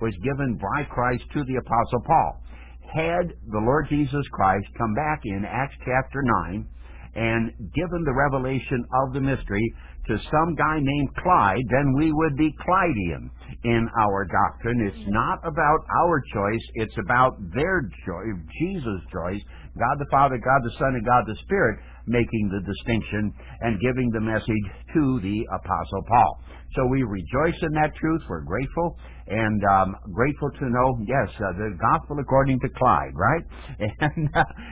was given by Christ to the Apostle Paul. Had the Lord Jesus Christ come back in Acts chapter 9 and given the revelation of the mystery to some guy named Clyde, then we would be Clydean in our doctrine. It's not about our choice, it's about their choice, Jesus' choice, God the Father, God the Son, and God the Spirit making the distinction and giving the message to the Apostle Paul. So we rejoice in that truth. We're grateful, and grateful to know, yes, the gospel according to Clyde, right? And,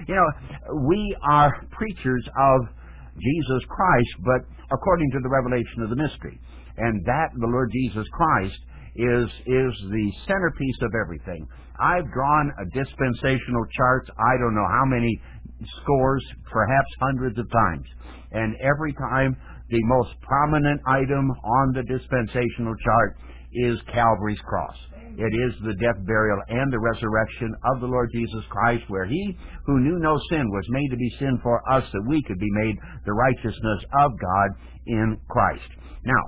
we are preachers of Jesus Christ, but according to the revelation of the mystery. And that, the Lord Jesus Christ, is the centerpiece of everything. I've drawn a dispensational charts, I don't know how many scores, perhaps hundreds of times. And every time, the most prominent item on the dispensational chart is Calvary's cross. It is the death, burial, and the resurrection of the Lord Jesus Christ, where He who knew no sin was made to be sin for us, that we could be made the righteousness of God in Christ. Now,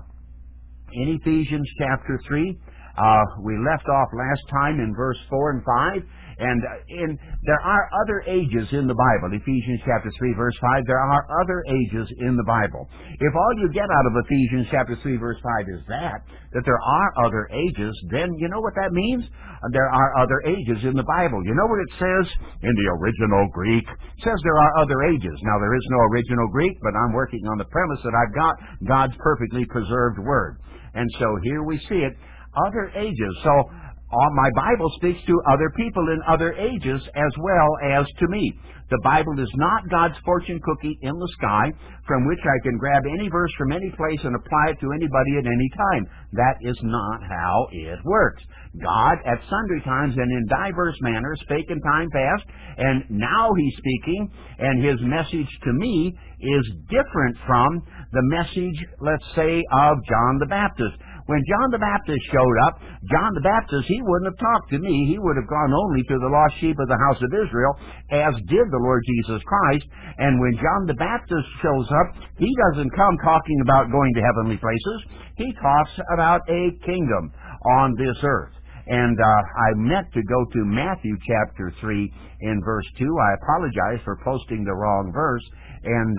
in Ephesians chapter 3, we left off last time in verse 4 and 5, and there are other ages in the Bible. Ephesians chapter 3, verse 5, there are other ages in the Bible. If all you get out of Ephesians chapter 3, verse 5 is that there are other ages, then you know what that means? There are other ages in the Bible. You know what it says in the original Greek? It says there are other ages. Now, there is no original Greek, but I'm working on the premise that I've got God's perfectly preserved Word. And so here we see it, other ages. So my Bible speaks to other people in other ages as well as to me. The Bible is not God's fortune cookie in the sky from which I can grab any verse from any place and apply it to anybody at any time. That is not how it works. God, at sundry times and in diverse manners, spake in time past, and now He's speaking, and His message to me is different from the message, let's say, of John the Baptist. When John the Baptist showed up, John the Baptist, he wouldn't have talked to me. He would have gone only to the lost sheep of the house of Israel, as did the Lord Jesus Christ. And when John the Baptist shows up, he doesn't come talking about going to heavenly places. He talks about a kingdom on this earth. And I meant to go to Matthew chapter 3 in verse 2. I apologize for posting the wrong verse. And,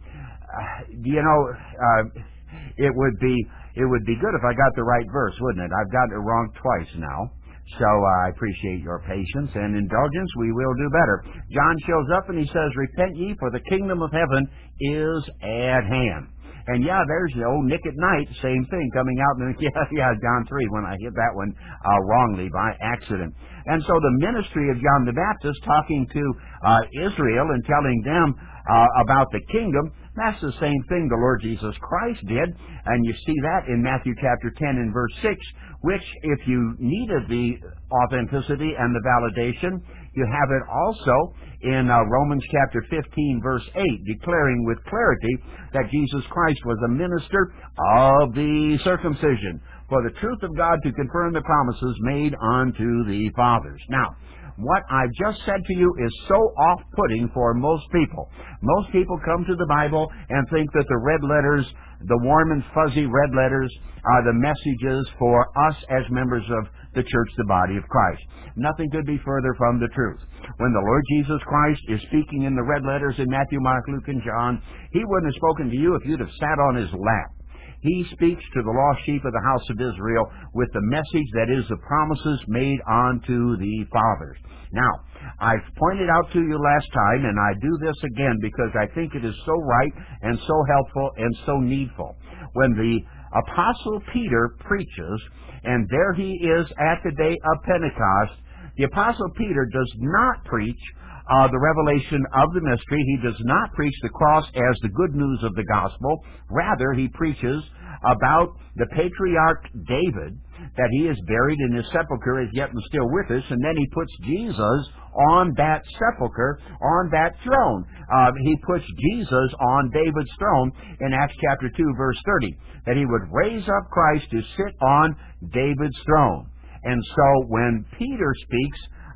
it would be good if I got the right verse, wouldn't it? I've gotten it wrong twice now. So I appreciate your patience and indulgence. We will do better. John shows up and he says, "Repent ye, for the kingdom of heaven is at hand." And there's the old Nick at Night, same thing coming out. John 3, when I hit that one wrongly by accident. And so the ministry of John the Baptist talking to Israel and telling them about the kingdom, that's the same thing the Lord Jesus Christ did. And you see that in Matthew chapter 10 and verse 6, which, if you needed the authenticity and the validation, you have it also in Romans chapter 15, verse 8, declaring with clarity that Jesus Christ was a minister of the circumcision, for the truth of God to confirm the promises made unto the fathers. Now, what I've just said to you is so off-putting for most people. Most people come to the Bible and think that the red letters, the warm and fuzzy red letters, are the messages for us as members of the church, the body of Christ. Nothing could be further from the truth. When the Lord Jesus Christ is speaking in the red letters in Matthew, Mark, Luke, and John, He wouldn't have spoken to you if you'd have sat on His lap. He speaks to the lost sheep of the house of Israel with the message that is the promises made unto the fathers. Now, I've pointed out to you last time, and I do this again because I think it is so right and so helpful and so needful. When the Apostle Peter preaches, and there he is at the day of Pentecost, the Apostle Peter does not preach the revelation of the mystery. He does not preach the cross as the good news of the gospel. Rather, he preaches about the patriarch David, that he is buried in his sepulchre, is yet and still with us, and then he puts Jesus on that sepulchre, on that throne. He puts Jesus on David's throne in Acts chapter 2, verse 30, that he would raise up Christ to sit on David's throne. And so when Peter speaks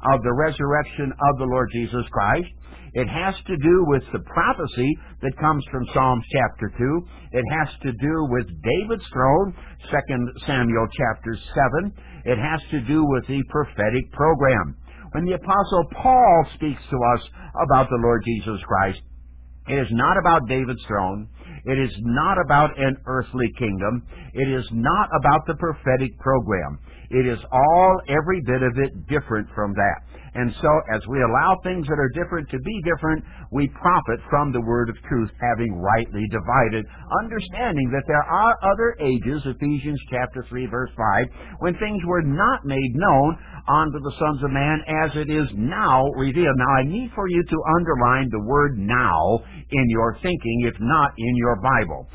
of the resurrection of the Lord Jesus Christ. It has to do with the prophecy that comes from Psalms chapter 2. It has to do with David's throne, 2 Samuel chapter 7. It has to do with the prophetic program. When the Apostle Paul speaks to us about the Lord Jesus Christ, it is not about David's throne. It is not about an earthly kingdom. It is not about the prophetic program. It is all, every bit of it, different from that. And so, as we allow things that are different to be different, we profit from the word of truth, having rightly divided, understanding that there are other ages, Ephesians chapter 3, verse 5, when things were not made known unto the sons of man as it is now revealed. Now, I need for you to underline the word now in your thinking, if not in your Bible.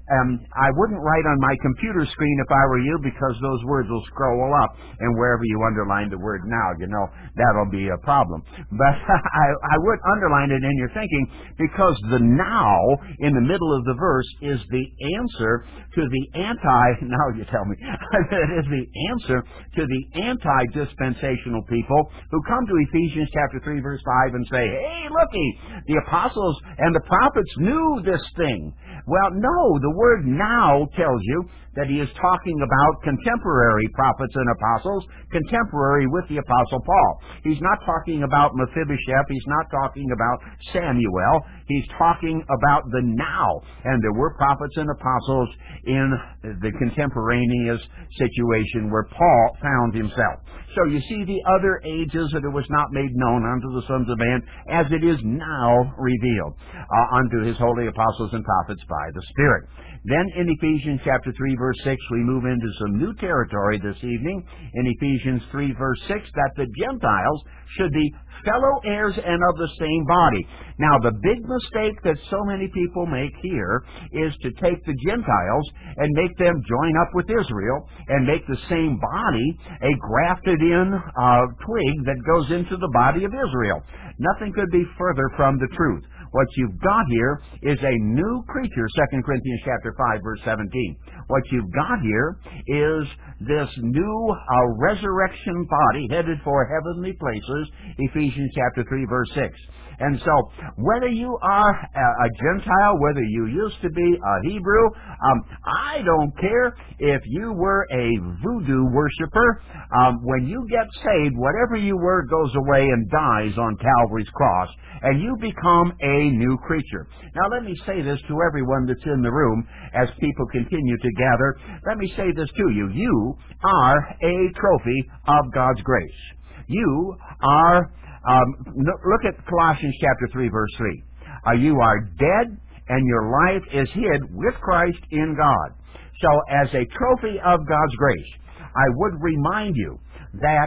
I wouldn't write on my computer screen if I were you, because those words will scroll up, and wherever you underline the word now, that'll be a problem. But I would underline it in your thinking, because the now in the middle of the verse is the answer to the now you tell me, it is the answer to the anti-dispensational people who come to Ephesians chapter 3, verse 5 and say, hey, looky, the apostles and the prophets knew this thing. Well, no, the word now tells you that he is talking about contemporary prophets and apostles, contemporary with the Apostle Paul. He's not talking about Mephibosheth. He's not talking about Samuel. He's talking about the now. And there were prophets and apostles in the contemporaneous situation where Paul found himself. So you see the other ages that it was not made known unto the sons of man as it is now revealed unto his holy apostles and prophets by the Spirit. Then in Ephesians chapter 3, verse 6, we move into some new territory this evening. In Ephesians 3, verse 6, that the Gentiles should be fellow heirs and of the same body. Now, the big mistake that so many people make here is to take the Gentiles and make them join up with Israel and make the same body a grafted-in twig that goes into the body of Israel. Nothing could be further from the truth. What you've got here is a new creature, 2 Corinthians chapter 5, verse 17. What you've got here is this new resurrection body headed for heavenly places, Ephesians chapter 3, verse 6. And so, whether you are a Gentile, whether you used to be a Hebrew, I don't care if you were a voodoo worshiper. When you get saved, whatever you were goes away and dies on Calvary's cross, and you become a new creature. Now, let me say this to everyone that's in the room as people continue to gather. Let me say this to you. You are a trophy of God's grace. You are... look at Colossians chapter 3, verse 3. You are dead, and your life is hid with Christ in God. So, as a trophy of God's grace, I would remind you that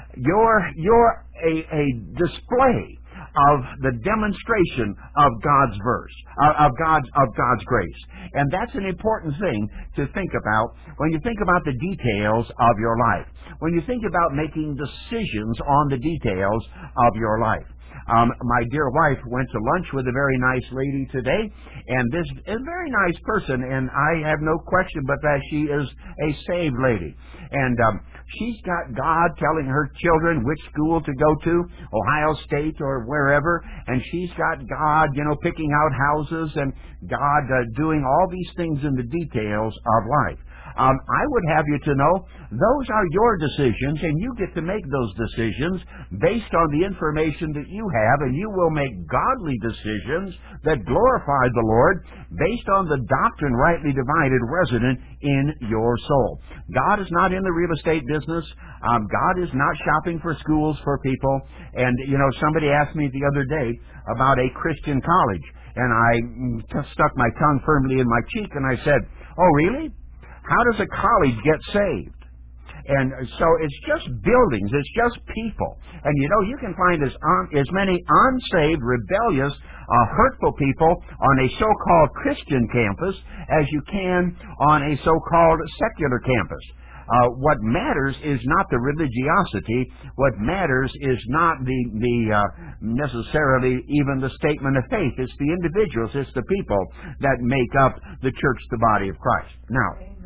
you're a display of the demonstration of God's of God's grace. And that's an important thing to think about when you think about the details of your life. When you think about making decisions on the details of your life. My dear wife went to lunch with a very nice lady today, and this is a very nice person, and I have no question but that she is a saved lady. And she's got God telling her children which school to go to, Ohio State or wherever, and she's got God, picking out houses, and God doing all these things in the details of life. I would have you to know those are your decisions, and you get to make those decisions based on the information that you have, and you will make godly decisions that glorify the Lord based on the doctrine rightly divided resident in your soul. God is not in the real estate business. God is not shopping for schools for people. And, somebody asked me the other day about a Christian college, and I stuck my tongue firmly in my cheek, and I said, "Oh, really? How does a college get saved?" And so it's just buildings. It's just people. And you can find as many unsaved, rebellious, hurtful people on a so-called Christian campus as you can on a so-called secular campus. What matters is not the religiosity. What matters is not the necessarily even the statement of faith. It's the individuals. It's the people that make up the church, the body of Christ. Now,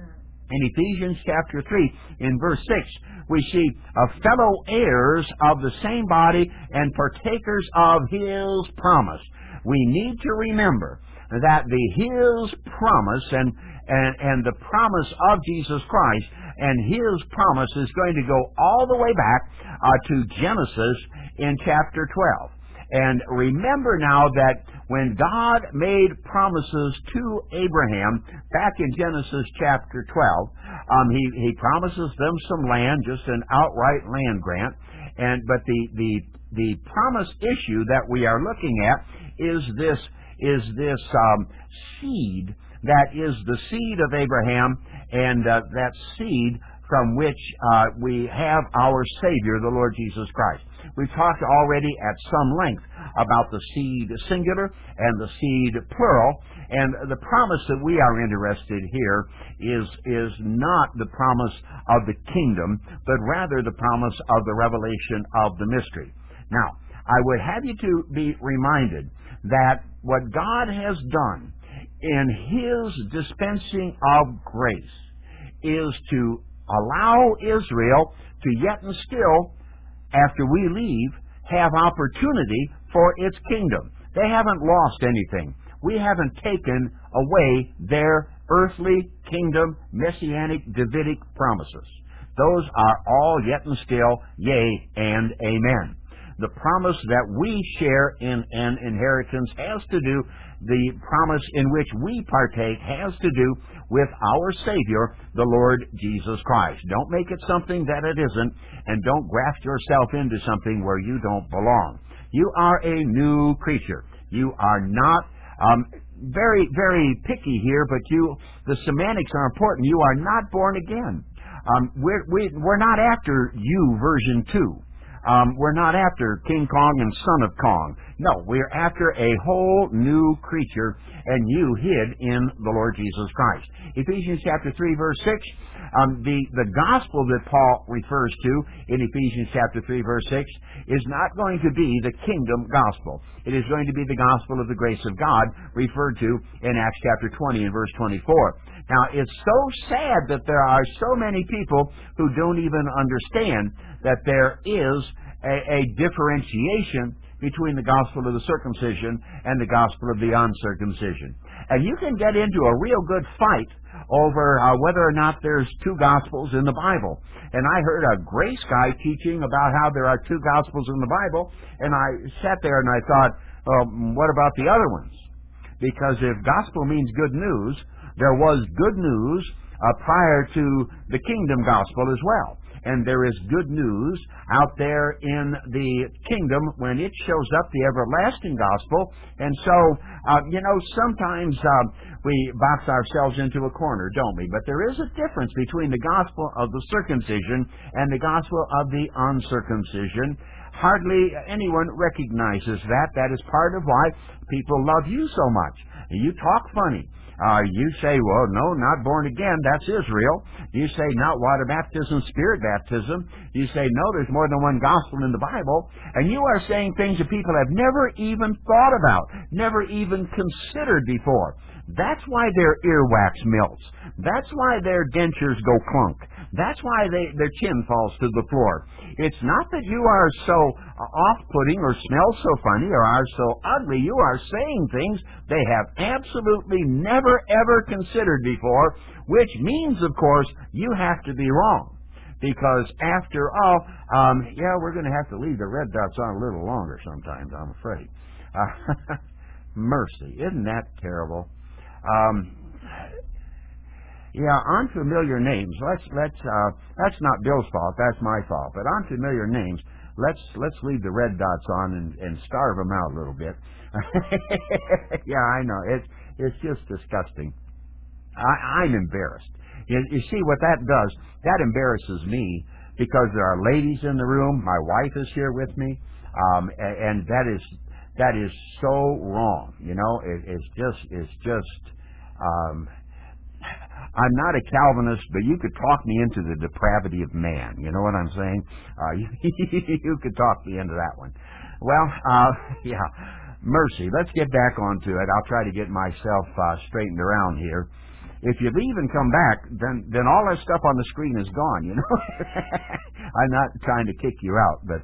In Ephesians chapter 3, in verse 6, we see fellow heirs of the same body and partakers of His promise. We need to remember that His promise and the promise of Jesus Christ and His promise is going to go all the way back to Genesis in chapter 12. And remember now that when God made promises to Abraham back in Genesis chapter 12, he promises them some land, just an outright land grant. But the promise issue that we are looking at is this seed that is the seed of Abraham, and that seed from which we have our Savior, the Lord Jesus Christ. We've talked already at some length about the seed singular and the seed plural, and the promise that we are interested here is not the promise of the kingdom, but rather the promise of the revelation of the mystery. Now, I would have you to be reminded that what God has done in His dispensing of grace is to allow Israel to yet and still, after we leave, have opportunity for its kingdom. They haven't lost anything. We haven't taken away their earthly kingdom, messianic, Davidic promises. Those are all yet and still yea and amen. The promise that we share in an inheritance has to do, the promise in which we partake has to do with our Savior, the Lord Jesus Christ. Don't make it something that it isn't, and don't graft yourself into something where you don't belong. You are a new creature. You are not, very, very picky here, but the semantics are important. You are not born again. We're not after you version 2. We're not after King Kong and Son of Kong. No, we're after a whole new creature, and you hid in the Lord Jesus Christ. Ephesians chapter 3, verse 6, the gospel that Paul refers to in Ephesians chapter 3, verse 6, is not going to be the kingdom gospel. It is going to be the gospel of the grace of God, referred to in Acts chapter 20 and verse 24. Now, it's so sad that there are so many people who don't even understand that there is a differentiation between the gospel of the circumcision and the gospel of the uncircumcision. And you can get into a real good fight over whether or not there's two gospels in the Bible. And I heard a Grace guy teaching about how there are two gospels in the Bible, and I sat there and I thought, well, what about the other ones? Because if gospel means good news, there was good news prior to the kingdom gospel as well. And there is good news out there in the kingdom when it shows up, the everlasting gospel. And so, sometimes we box ourselves into a corner, don't we? But there is a difference between the gospel of the circumcision and the gospel of the uncircumcision. Hardly anyone recognizes that. That is part of why people love you so much. You talk funny. You say, well, no, not born again, that's Israel. You say, not water baptism, spirit baptism. You say, no, there's more than one gospel in the Bible. And you are saying things that people have never even thought about, never even considered before. That's why their earwax melts. That's why their dentures go clunk. That's why their chin falls to the floor. It's not that you are so off-putting or smell so funny or are so ugly. You are saying things they have absolutely never, ever considered before, which means, of course, you have to be wrong. Because after all, we're going to have to leave the red dots on a little longer sometimes, I'm afraid. Mercy. Isn't that terrible? Unfamiliar names. That's not Bill's fault. That's my fault. But unfamiliar names. Let's leave the red dots on and starve them out a little bit. Yeah, I know. It's just disgusting. I'm embarrassed. You see what that does? That embarrasses me because there are ladies in the room. My wife is here with me, and that is so wrong. It's just. I'm not a Calvinist, but you could talk me into the depravity of man. You know what I'm saying? You could talk me into that one. Well, mercy. Let's get back onto it. I'll try to get myself straightened around here. if you leave and come back, then all that stuff on the screen is gone, you know. I'm not trying to kick you out, but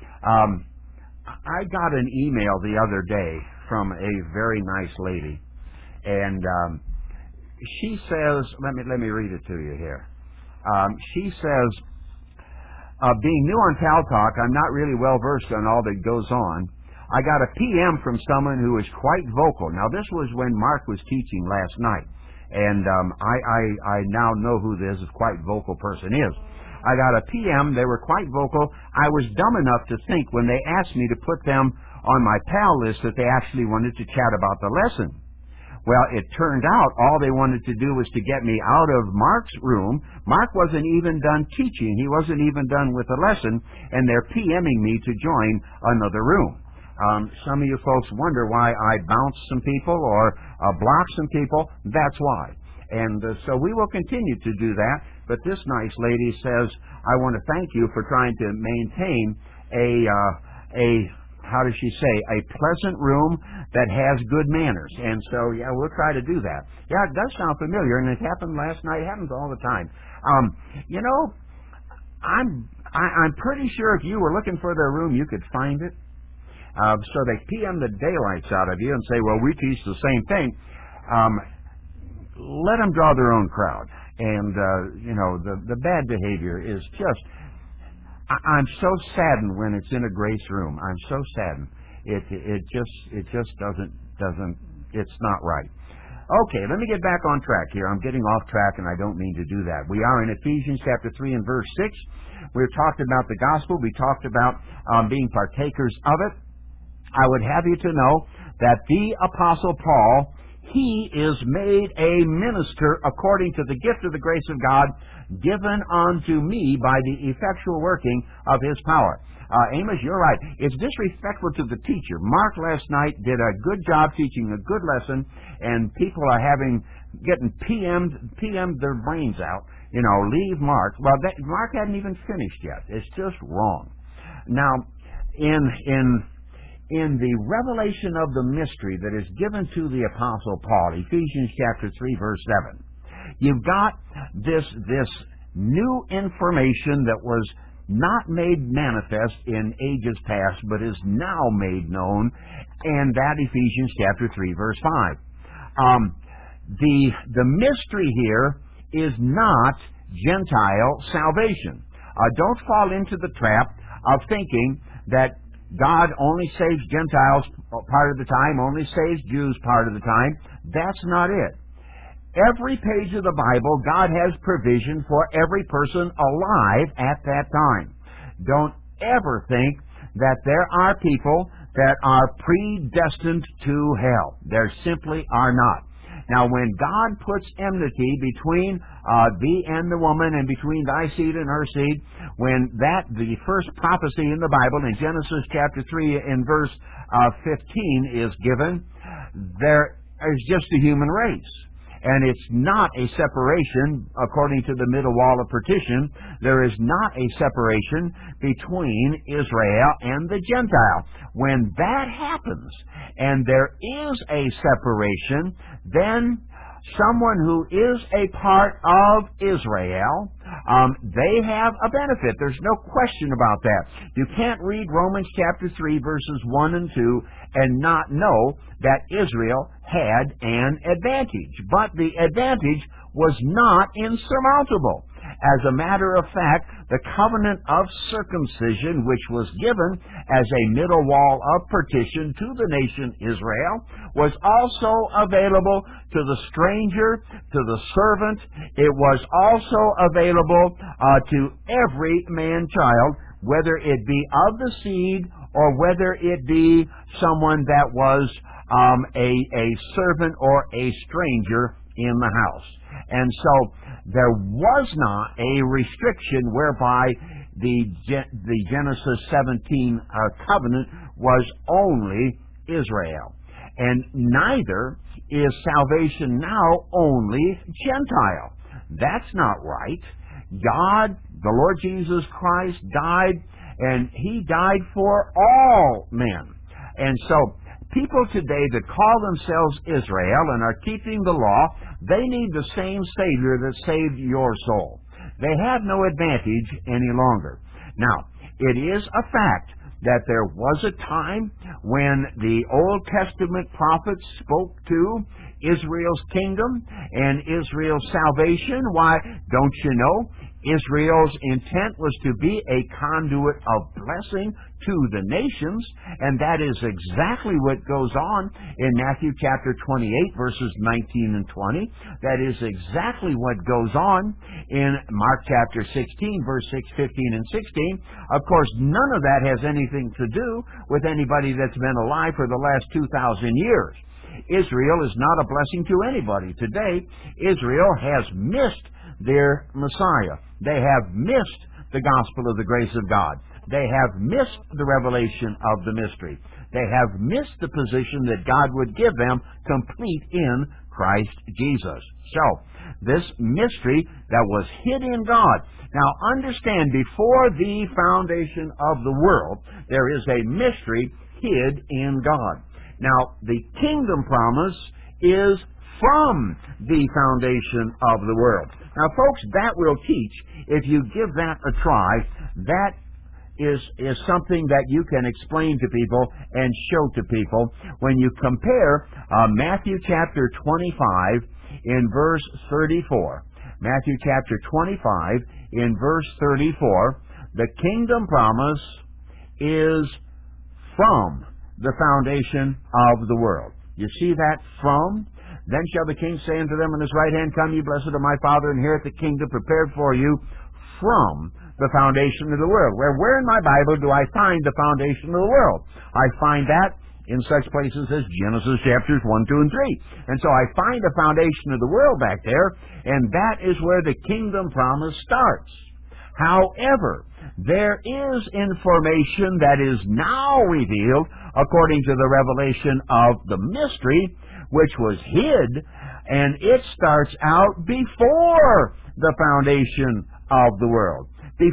I got an email the other day from a very nice lady, and she says, let me read it to you here. She says, being new on Cal Talk, I'm not really well versed on all that goes on. I got a PM from someone who is quite vocal. Now, this was when Mark was teaching last night, and I now know who this quite vocal person is. I got a PM. They were quite vocal. I was dumb enough to think when they asked me to put them on my pal list that they actually wanted to chat about the lesson. Well, it turned out all they wanted to do was to get me out of Mark's room. Mark wasn't even done teaching. He wasn't even done with the lesson, and they're PMing me to join another room. Some of you folks wonder why I bounce some people or block some people. That's why. And so we will continue to do that. But this nice lady says, I want to thank you for trying to maintain how does she say, a pleasant room that has good manners. And so, yeah, we'll try to do that. Yeah, it does sound familiar, and it happened last night. It happens all the time. You know, I'm pretty sure if you were looking for their room, you could find it. So they PM the daylights out of you and say, well, we teach the same thing. Let them draw their own crowd. And, you know, the bad behavior is just... I'm so saddened when it's in a grace room. I'm so saddened. It just doesn't, it's not right. Okay, let me get back on track here. I'm getting off track, and I don't mean to do that. We are in Ephesians chapter 3 and verse 6. We've talked about the gospel. We talked about being partakers of it. I would have you to know that the Apostle Paul, he is made a minister according to the gift of the grace of God given unto me by the effectual working of His power. Amos, you're right. It's disrespectful to the teacher. Mark last night did a good job teaching a good lesson, and people are getting PM'd their brains out. You know, leave Mark. Well, Mark hadn't even finished yet. It's just wrong. Now, in the revelation of the mystery that is given to the Apostle Paul, Ephesians chapter 3, verse 7, you've got this new information that was not made manifest in ages past, but is now made known, and that Ephesians chapter 3, verse 5. The mystery here is not Gentile salvation. Don't fall into the trap of thinking that God only saves Gentiles part of the time, only saves Jews part of the time. That's not it. Every page of the Bible, God has provision for every person alive at that time. Don't ever think that there are people that are predestined to hell. There simply are not. Now, when God puts enmity between thee and the woman, and between thy seed and her seed, when the first prophecy in the Bible, in Genesis chapter 3 in verse 15 is given, there is just a human race. And it's not a separation, according to the middle wall of partition. There is not a separation between Israel and the Gentile. When that happens, and there is a separation, then someone who is a part of Israel, they have a benefit. There's no question about that. You can't read Romans chapter 3, verses 1 and 2, and not know that Israel had an advantage. But the advantage was not insurmountable. As a matter of fact, the covenant of circumcision, which was given as a middle wall of partition to the nation Israel, was also available to the stranger, to the servant. It was also available to every man-child, whether it be of the seed or whether it be someone that was a servant or a stranger in the house. And so there was not a restriction whereby the Genesis 17 covenant was only Israel. And neither is salvation now only Gentile. That's not right. God, the Lord Jesus Christ, died, and He died for all men. And so People today that call themselves Israel and are keeping the law, they need the same Savior that saved your soul. They have no advantage any longer. Now, it is a fact that there was a time when the Old Testament prophets spoke to Israel's kingdom and Israel's salvation. Why, don't you know? Israel's intent was to be a conduit of blessing to the nations, and that is exactly what goes on in Matthew chapter 28, verses 19 and 20. That is exactly what goes on in Mark chapter 16, verse 6, 15, and 16. Of course, none of that has anything to do with anybody that's been alive for the last 2,000 years. Israel is not a blessing to anybody. Today, Israel has missed their Messiah. They have missed the gospel of the grace of God. They have missed the revelation of the mystery. They have missed the position that God would give them complete in Christ Jesus. So, this mystery that was hid in God. Now, understand, before the foundation of the world, there is a mystery hid in God. Now, the kingdom promise is from the foundation of the world. Now, folks, that will teach. If you give that a try, that is something that you can explain to people and show to people when you compare Matthew chapter 25 in verse 34. Matthew chapter 25 in verse 34, the kingdom promise is from the foundation of the world. You see that? From? Then shall the king say unto them on his right hand, Come, ye blessed of my Father, inherit the kingdom prepared for you from the foundation of the world. Where in my Bible do I find the foundation of the world? I find that in such places as Genesis chapters 1, 2, and 3. And so I find the foundation of the world back there, and that is where the kingdom promise starts. However, there is information that is now revealed according to the revelation of the mystery, which was hid, and it starts out before the foundation of the world.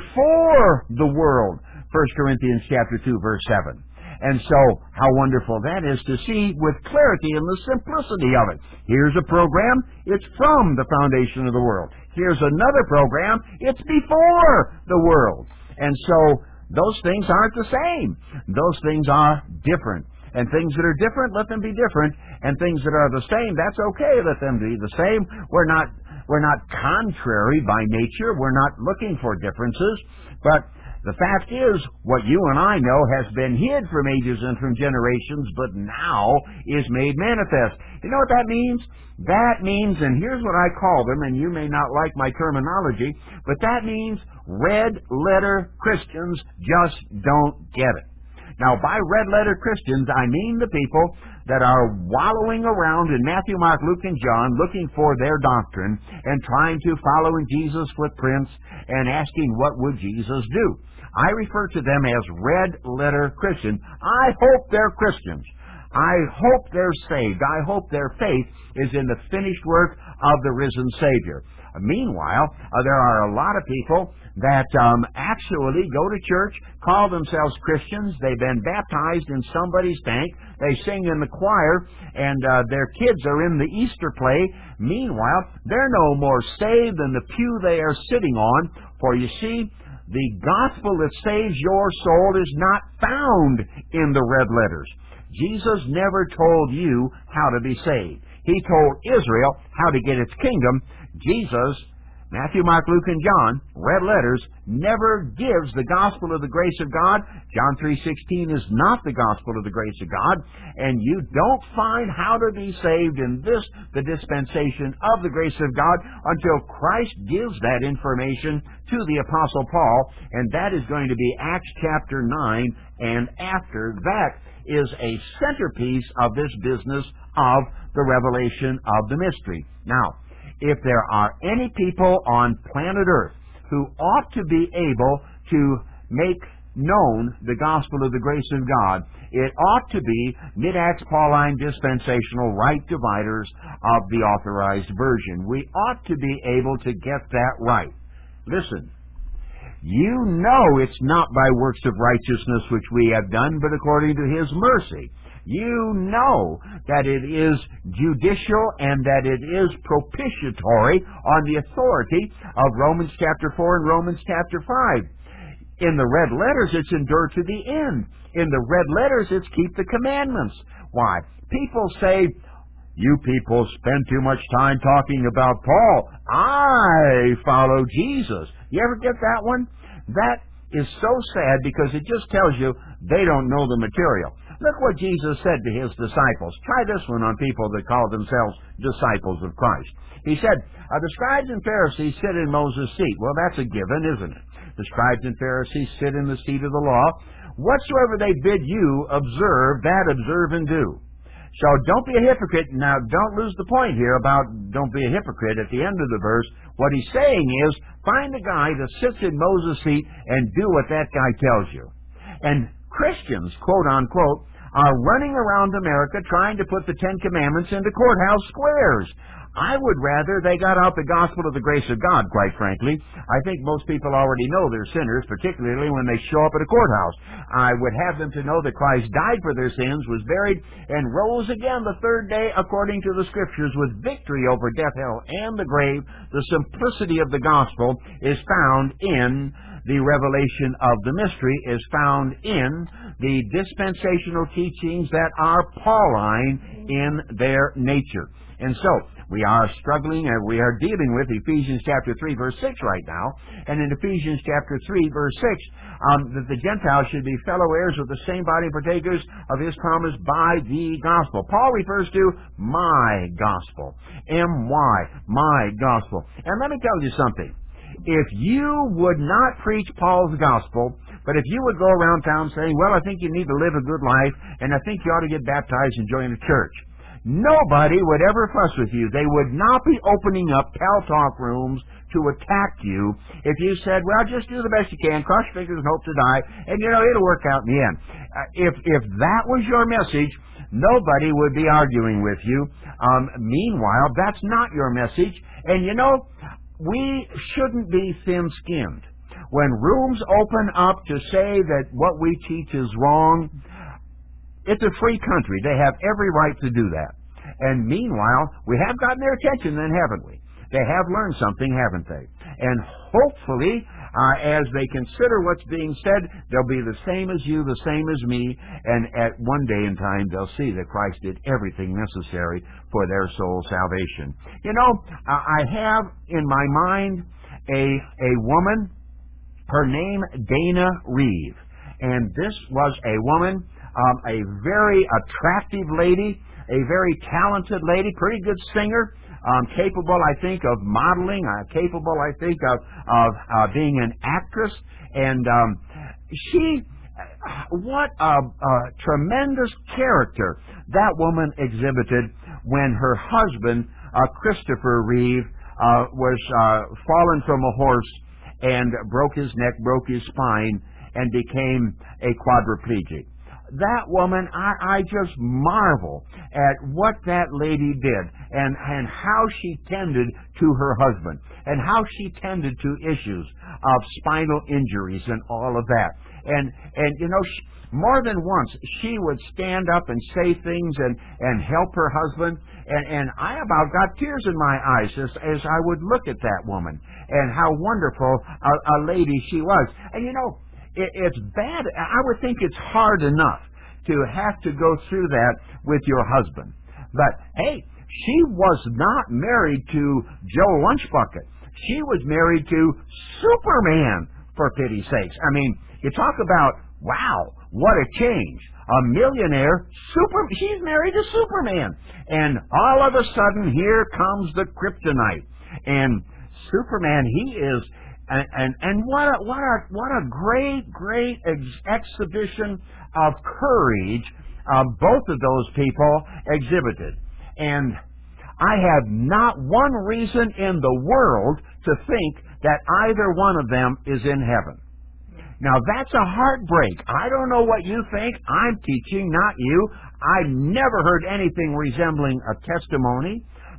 Before the world. 1 Corinthians chapter 2, verse 7. And so, how wonderful that is to see with clarity and the simplicity of it. Here's a program, it's from the foundation of the world. Here's another program, it's before the world. And so, those things aren't the same. Those things are different. And things that are different, let them be different. And things that are the same, that's okay, let them be the same. We're not contrary by nature. We're not looking for differences. But the fact is, what you and I know has been hid from ages and from generations, but now is made manifest. You know what that means? That means, and here's what I call them, and you may not like my terminology, but that means red letter Christians just don't get it. Now, by red-letter Christians, I mean the people that are wallowing around in Matthew, Mark, Luke, and John looking for their doctrine and trying to follow in Jesus' footprints and asking what would Jesus do. I refer to them as red-letter Christians. I hope they're Christians. I hope they're saved. I hope their faith is in the finished work of the risen Savior. Meanwhile, there are a lot of people that actually go to church, call themselves Christians. They've been baptized in somebody's tank. They sing in the choir, and their kids are in the Easter play. Meanwhile, they're no more saved than the pew they are sitting on. For you see, the gospel that saves your soul is not found in the red letters. Jesus never told you how to be saved. He told Israel how to get its kingdom. Jesus, Matthew, Mark, Luke, and John, red letters, never gives the gospel of the grace of God. John 3:16 is not the gospel of the grace of God, and you don't find how to be saved in the dispensation of the grace of God, until Christ gives that information to the Apostle Paul, and that is going to be Acts chapter 9, and after that is a centerpiece of this business of the revelation of the mystery. Now, if there are any people on planet Earth who ought to be able to make known the gospel of the grace of God, it ought to be Mid-Acts Pauline dispensational right dividers of the Authorized Version. We ought to be able to get that right. Listen, you know it's not by works of righteousness which we have done, but according to His mercy. you know that it is judicial and that it is propitiatory on the authority of Romans chapter 4 and Romans chapter 5. In the red letters, it's endure to the end. In the red letters, it's keep the commandments. Why? People say, you people spend too much time talking about Paul. I follow Jesus. You ever get that one? That is so sad because it just tells you they don't know the material. Look what Jesus said to his disciples. Try this one on people that call themselves disciples of Christ. He said, the scribes and Pharisees sit in Moses' seat. Well, that's a given, isn't it? The scribes and Pharisees sit in the seat of the law. Whatsoever they bid you observe, that observe and do. So don't be a hypocrite. Now, don't lose the point here about don't be a hypocrite at the end of the verse. What he's saying is, find a guy that sits in Moses' seat and do what that guy tells you. And Christians, quote unquote, are running around America trying to put the Ten Commandments into courthouse squares. I would rather they got out the gospel of the grace of God, quite frankly. I think most people already know they're sinners, particularly when they show up at a courthouse. I would have them to know that Christ died for their sins, was buried, and rose again the third day according to the Scriptures with victory over death, hell, and the grave. The simplicity of the gospel is found in the revelation of the mystery, is found in the dispensational teachings that are Pauline in their nature. And so, we are struggling, and we are dealing with Ephesians chapter 3, verse 6 right now. And in Ephesians chapter 3, verse 6, that the Gentiles should be fellow heirs with the same body partakers of his promise by the gospel. Paul refers to my gospel. M-Y, my gospel. And let me tell you something. If you would not preach Paul's gospel, but if you would go around town saying, well, I think you need to live a good life, and I think you ought to get baptized and join a church, nobody would ever fuss with you. They would not be opening up Pal Talk rooms to attack you if you said, well, just do the best you can, cross your fingers and hope to die, and, it'll work out in the end. If that was your message, nobody would be arguing with you. Meanwhile, that's not your message. And, we shouldn't be thin-skinned. When rooms open up to say that what we teach is wrong, it's a free country. They have every right to do that. And meanwhile, we have gotten their attention then, haven't we? They have learned something, haven't they? And hopefully, as they consider what's being said, they'll be the same as you, the same as me, and at one day in time, they'll see that Christ did everything necessary for their soul salvation. I have in my mind a woman, her name Dana Reeve. And this was a woman, a very attractive lady, a very talented lady, pretty good singer, capable, I think, of modeling, capable, I think, of being an actress. And what a tremendous character that woman exhibited when her husband, Christopher Reeve, was fallen from a horse and broke his neck, broke his spine, and became a quadriplegic. That woman, I just marvel at what that lady did and how she tended to her husband and how she tended to issues of spinal injuries and all of that. And more than once, she would stand up and say things and help her husband. And I about got tears in my eyes as I would look at that woman and how wonderful a lady she was. And it's bad. I would think it's hard enough to have to go through that with your husband. But, hey, she was not married to Joe Lunchbucket. She was married to Superman, for pity's sakes. I mean, you talk about, wow, what a change. A millionaire, she's married to Superman. And all of a sudden, here comes the kryptonite. And Superman, he is... And what a great exhibition of courage both of those people exhibited. And I have not one reason in the world to think that either one of them is in heaven. Now that's a heartbreak. I don't know what you think. I'm teaching, not you. I never heard anything resembling a testimony.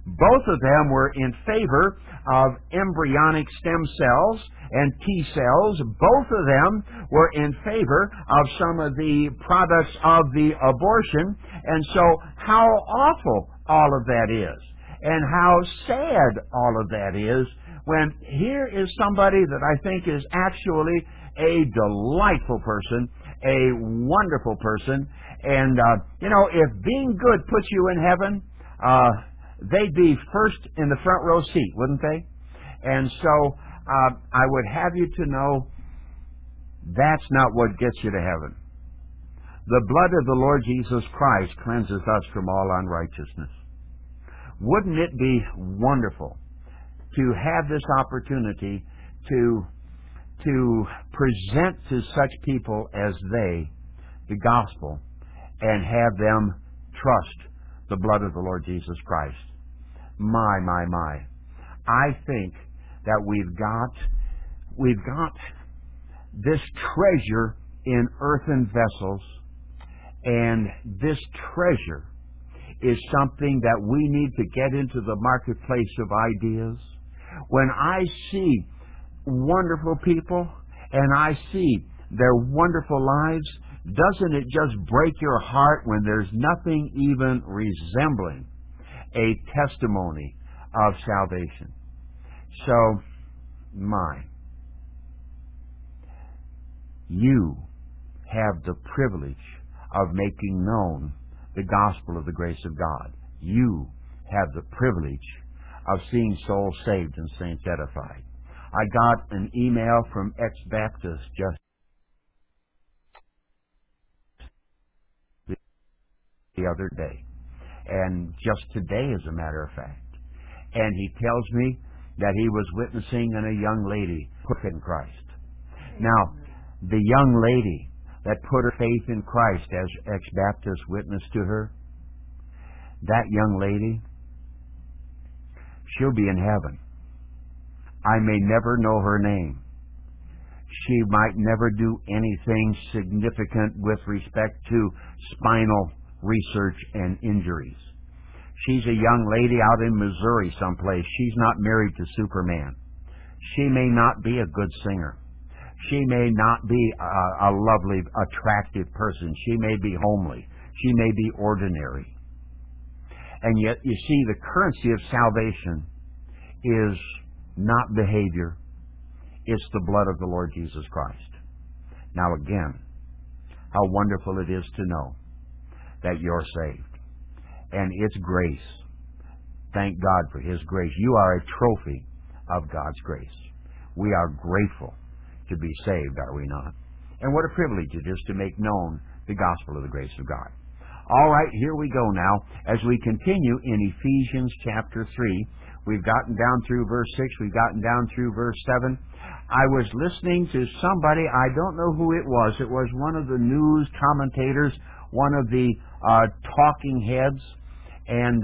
Both of them were in favor of embryonic stem cells and T cells. Both of them were in favor of some of the products of the abortion. And so how awful all of that is, and how sad all of that is, when here is somebody that I think is actually a delightful person, a wonderful person. And, if being good puts you in heaven, they'd be first in the front row seat, wouldn't they? And so I would have you to know that's not what gets you to heaven. The blood of the Lord Jesus Christ cleanses us from all unrighteousness. Wouldn't it be wonderful to have this opportunity to present to such people as they the gospel and have them trust the blood of the Lord Jesus Christ? My. I think that we've got this treasure in earthen vessels, and this treasure is something that we need to get into the marketplace of ideas. When I see wonderful people and I see their wonderful lives, doesn't it just break your heart when there's nothing even resembling a testimony of salvation? So, you have the privilege of making known the gospel of the grace of God. You have the privilege of seeing souls saved and saints edified. I got an email from ex-Baptist just the other day, and just today, as a matter of fact. And he tells me that he was witnessing in a young lady put in Christ. Now, the young lady that put her faith in Christ as ex-Baptist witnessed to her, that young lady, she'll be in heaven. I may never know her name. She might never do anything significant with respect to spinal research and injuries. She's a young lady out in Missouri someplace. She's not married to Superman. She may not be a good singer. She may not be a lovely, attractive person. She may be homely. She may be ordinary. And yet, you see, the currency of salvation is not behavior. It's the blood of the Lord Jesus Christ. Now again, how wonderful it is to know that you're saved. And it's grace. Thank God for His grace. You are a trophy of God's grace. We are grateful to be saved, are we not? And what a privilege it is to make known the gospel of the grace of God. All right, here we go now. As we continue in Ephesians chapter 3, we've gotten down through verse 6, we've gotten down through verse 7. I was listening to somebody, I don't know who it was. It was one of the news commentators, one of the talking heads, and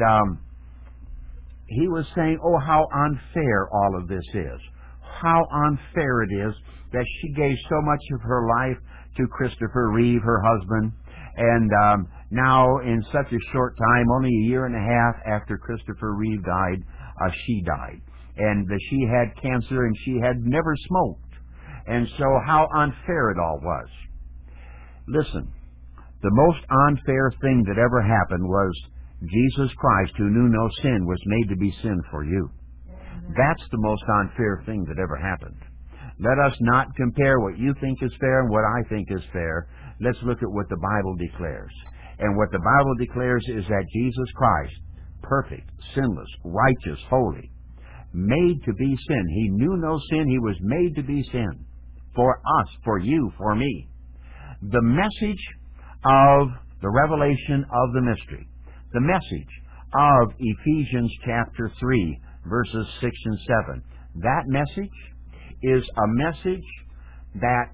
he was saying, oh, how unfair all of this is. How unfair it is that she gave so much of her life to Christopher Reeve, her husband, and now in such a short time, only a year and a half after Christopher Reeve died, she died. And she had cancer and she had never smoked. And so how unfair it all was. Listen, the most unfair thing that ever happened was Jesus Christ, who knew no sin, was made to be sin for you. That's the most unfair thing that ever happened. Let us not compare what you think is fair and what I think is fair. Let's look at what the Bible declares. And what the Bible declares is that Jesus Christ, perfect, sinless, righteous, holy, made to be sin. He knew no sin. He was made to be sin. For us, for you, for me. The message of the revelation of the mystery. The message of Ephesians chapter 3, verses 6 and 7. That message is a message that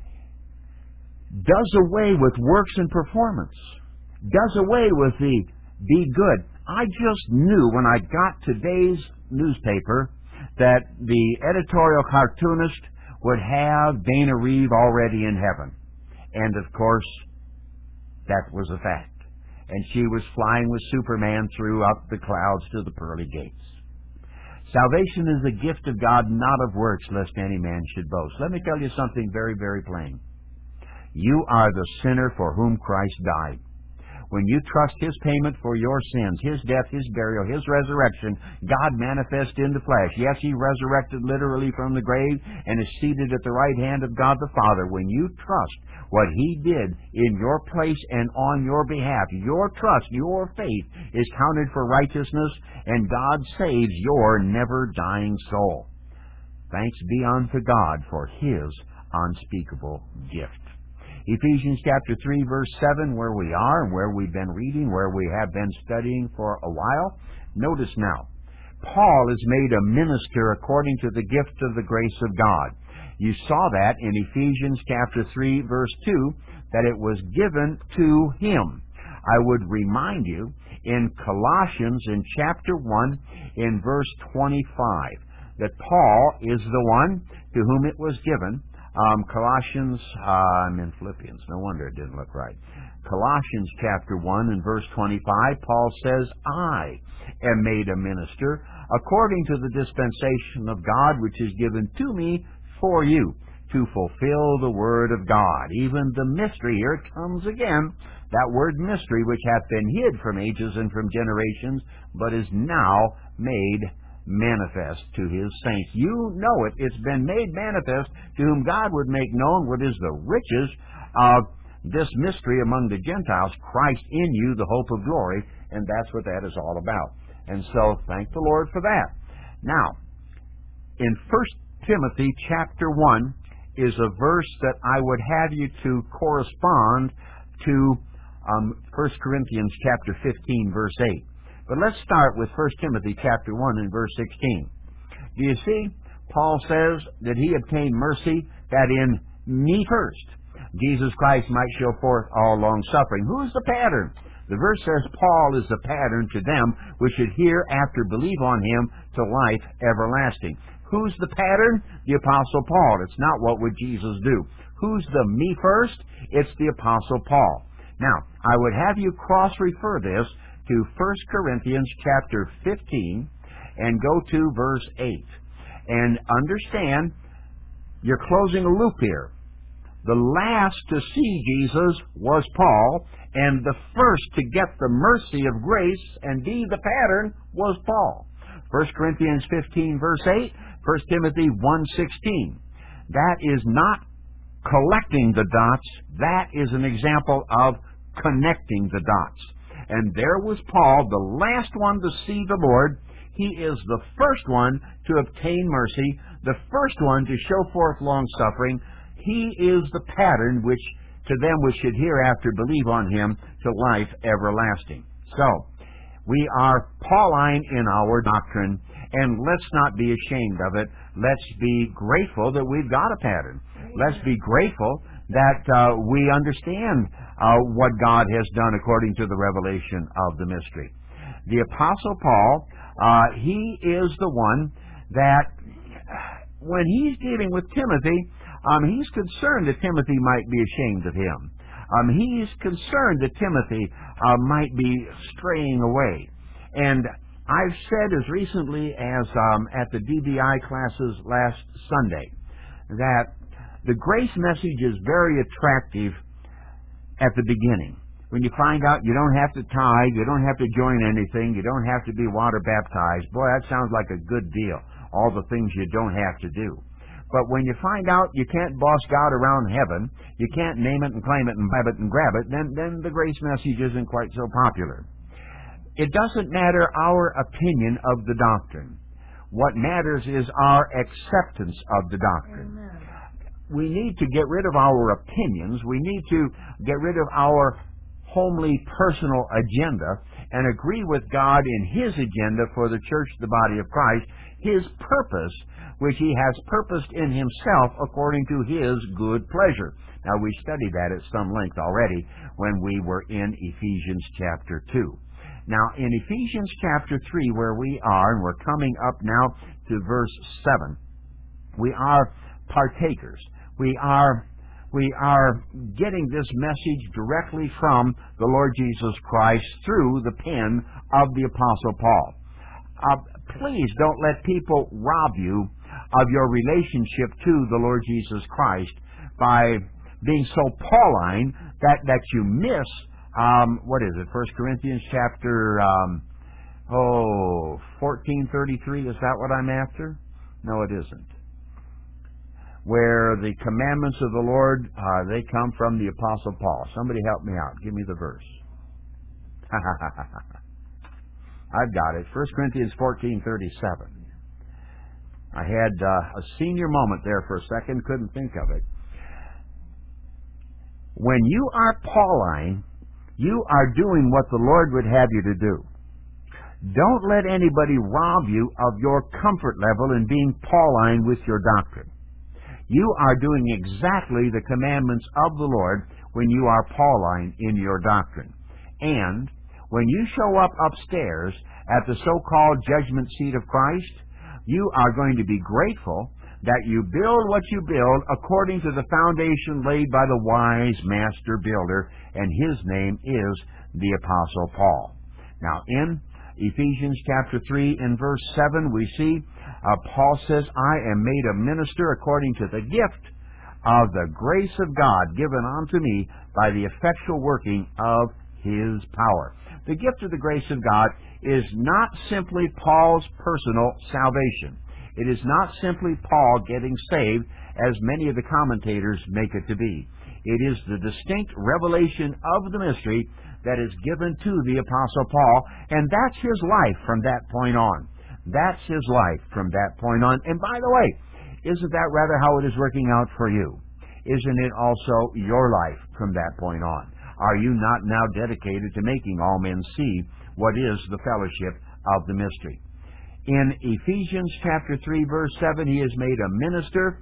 does away with works and performance. Does away with the be good. I just knew when I got today's newspaper that the editorial cartoonist would have Dana Reeve already in heaven. And of course, that was a fact. and she was flying with Superman through up the clouds to the pearly gates. Salvation is a gift of God, not of works, lest any man should boast. Let me tell you something very, very plain. You are the sinner for whom Christ died. When you trust His payment for your sins, His death, His burial, His resurrection, God manifest in the flesh. Yes, He resurrected literally from the grave and is seated at the right hand of God the Father. When you trust what He did in your place and on your behalf, your trust, your faith is counted for righteousness, and God saves your never-dying soul. Thanks be unto God for His unspeakable gift. Ephesians chapter 3, verse 7, where we are and where we've been reading, where we have been studying for a while. Notice now, Paul is made a minister according to the gift of the grace of God. You saw that in Ephesians chapter 3, verse 2, that it was given to him. I would remind you in Colossians in chapter 1 in verse 25 that Paul is the one to whom it was given. Colossians, I'm in Philippians, no wonder it didn't look right. Colossians chapter 1 and verse 25, Paul says, I am made a minister according to the dispensation of God which is given to me for you to fulfill the word of God. Even the mystery, here it comes again, that word mystery which hath been hid from ages and from generations, but is now made manifest to His saints. You know it. It's been made manifest to whom God would make known what is the riches of this mystery among the Gentiles, Christ in you, the hope of glory, and that's what that is all about. And so, thank the Lord for that. Now, in 1 Timothy chapter 1 is a verse that I would have you to correspond to 1 Corinthians chapter 15, verse 8. But let's start with 1 Timothy chapter 1 and verse 16. Do you see? Paul says that he obtained mercy that in me first Jesus Christ might show forth all long-suffering. Who is the pattern? The verse says Paul is the pattern to them which should hereafter believe on Him to life everlasting. Who's the pattern? The Apostle Paul. It's not what would Jesus do. Who's the me first? It's the Apostle Paul. Now, I would have you cross-refer this to 1 Corinthians chapter 15 and go to verse 8. And understand, you're closing a loop here. The last to see Jesus was Paul, and the first to get the mercy of grace and be the pattern was Paul. 1 Corinthians 15 verse 8, 1 Timothy 1:16. That is not collecting the dots. That is an example of connecting the dots. And there was Paul, the last one to see the Lord. He is the first one to obtain mercy, the first one to show forth long-suffering. He is the pattern which to them which should hereafter believe on Him to life everlasting. So, we are Pauline in our doctrine, and let's not be ashamed of it. Let's be grateful that we've got a pattern. Let's be grateful that we understand what God has done according to the revelation of the mystery. The Apostle Paul, he is the one that when he's dealing with Timothy, he's concerned that Timothy might be ashamed of him. He's concerned that Timothy might be straying away. And I've said as recently as at the DBI classes last Sunday that the grace message is very attractive at the beginning. When you find out you don't have to tithe, you don't have to join anything, you don't have to be water baptized, boy, that sounds like a good deal. All the things you don't have to do. But when you find out you can't boss God around heaven, you can't name it and claim it and grab it and grab it, then the grace message isn't quite so popular. It doesn't matter our opinion of the doctrine. What matters is our acceptance of the doctrine. Amen. We need to get rid of our opinions. We need to get rid of our homely personal agenda and agree with God in His agenda for the church, the body of Christ, His purpose, which He has purposed in Himself according to His good pleasure. Now, we studied that at some length already when we were in Ephesians chapter 2. Now, in Ephesians chapter 3, where we are, and we're coming up now to verse 7, we are partakers. We are we are getting this message directly from the Lord Jesus Christ through the pen of the Apostle Paul. Please don't let people rob you of your relationship to the Lord Jesus Christ by being so Pauline that you miss, 1 Corinthians chapter 14:33, is that what I'm after? No, it isn't. Where the commandments of the Lord, they come from the Apostle Paul. Somebody help me out. Give me the verse. I've got it. 1 Corinthians 14:37. I had a senior moment there for a second, couldn't think of it. When you are Pauline, you are doing what the Lord would have you to do. Don't let anybody rob you of your comfort level in being Pauline with your doctrine. You are doing exactly the commandments of the Lord when you are Pauline in your doctrine. And when you show up upstairs at the so-called judgment seat of Christ, you are going to be grateful that you build what you build according to the foundation laid by the wise master builder, and his name is the Apostle Paul. Now, in Ephesians chapter 3 and verse 7, we see Paul says, I am made a minister according to the gift of the grace of God given unto me by the effectual working of his power. The gift of the grace of God is not simply Paul's personal salvation. It is not simply Paul getting saved, as many of the commentators make it to be. It is the distinct revelation of the mystery that is given to the Apostle Paul, and that's his life from that point on. That's his life from that point on. And by the way, isn't that rather how it is working out for you? Isn't it also your life from that point on? Are you not now dedicated to making all men see what is the fellowship of the mystery? In Ephesians chapter 3, verse 7, he is made a minister.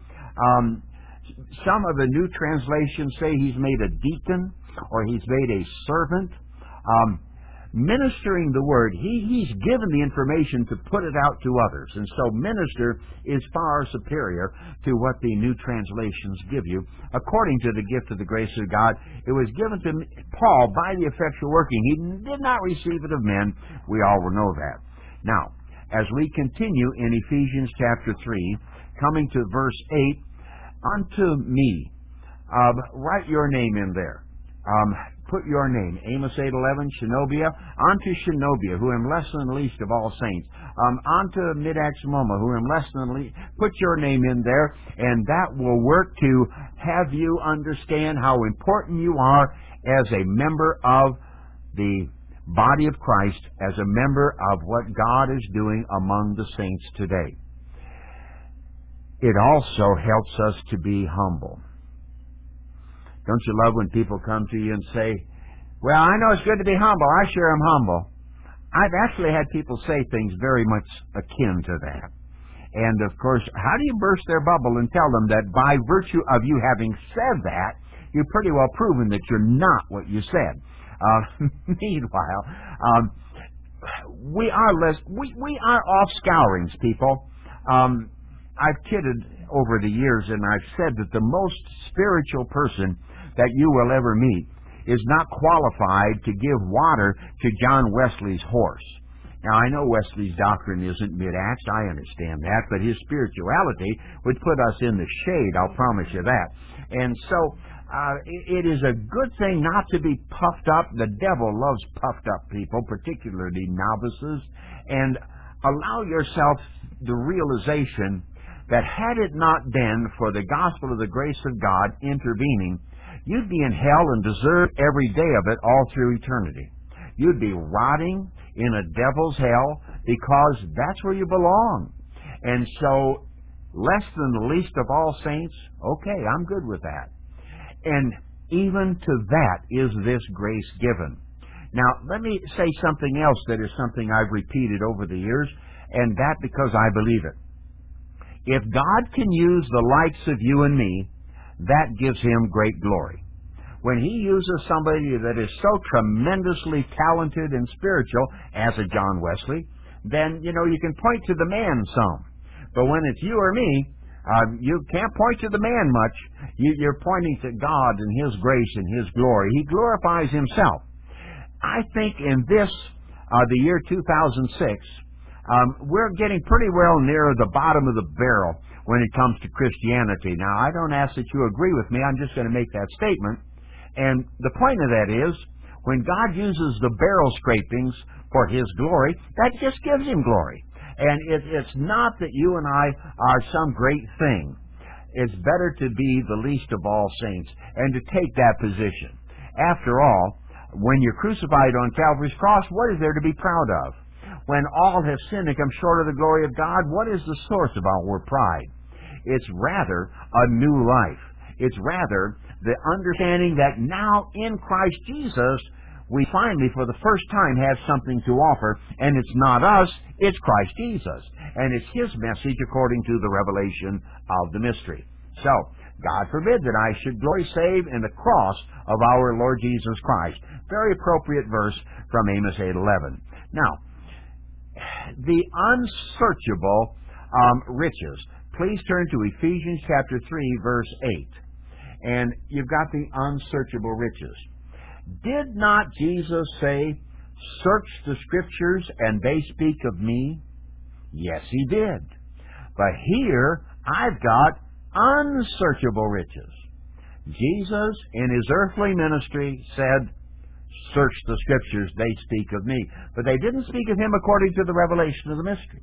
Some of the new translations say he's made a deacon or he's made a servant. Ministering the word, he's given the information to put it out to others. And so minister is far superior to what the new translations give you. According to the gift of the grace of God, it was given to Paul by the effectual working. He did not receive it of men. We all will know that. Now, as we continue in Ephesians chapter 3, coming to verse 8, unto me, write your name in there. Put your name, Amos 8:11, Shenobia, unto Shenobia, who am less than the least of all saints, unto Midax-Moma, who am less than the least. Put your name in there, and that will work to have you understand how important you are as a member of the body of Christ, as a member of what God is doing among the saints today. It also helps us to be humble. Don't you love when people come to you and say, well, I know it's good to be humble. I sure am humble. I've actually had people say things very much akin to that. And, of course, how do you burst their bubble and tell them that by virtue of you having said that, you've pretty well proven that you're not what you said? Meanwhile, we are off scourings, people. I've kidded over the years, and I've said that the most spiritual person that you will ever meet is not qualified to give water to John Wesley's horse. Now, I know Wesley's doctrine isn't mid-Acts, I understand that, but his spirituality would put us in the shade, I'll promise you that. And so, it is a good thing not to be puffed up. The devil loves puffed up people, particularly novices, and allow yourself the realization that had it not been for the gospel of the grace of God intervening, you'd be in hell and deserve every day of it all through eternity. You'd be rotting in a devil's hell because that's where you belong. And so, less than the least of all saints, okay, I'm good with that. And even to that is this grace given. Now, let me say something else that is something I've repeated over the years, and that because I believe it. If God can use the likes of you and me, that gives Him great glory. When He uses somebody that is so tremendously talented and spiritual, as a John Wesley, then, you can point to the man some. But when it's you or me, You can't point to the man much. You're pointing to God and His grace and His glory. He glorifies Himself. I think in this, the year 2006, we're getting pretty well near the bottom of the barrel when it comes to Christianity. Now, I don't ask that you agree with me. I'm just going to make that statement. And the point of that is, when God uses the barrel scrapings for His glory, that just gives Him glory. And it's not that you and I are some great thing. It's better to be the least of all saints and to take that position. After all, when you're crucified on Calvary's cross, what is there to be proud of? When all have sinned and come short of the glory of God, what is the source of our pride? It's rather a new life. It's rather the understanding that now in Christ Jesus, we finally, for the first time, have something to offer, and it's not us, it's Christ Jesus. And it's His message according to the revelation of the mystery. So, God forbid that I should glory save in the cross of our Lord Jesus Christ. Very appropriate verse from Amos 8:11. Now, the unsearchable riches. Please turn to Ephesians chapter 3, verse 8. And you've got the unsearchable riches. Did not Jesus say, "Search the Scriptures, and they speak of me"? Yes, He did. But here, I've got unsearchable riches. Jesus, in His earthly ministry, said, "Search the Scriptures, they speak of me." But they didn't speak of Him according to the revelation of the mystery.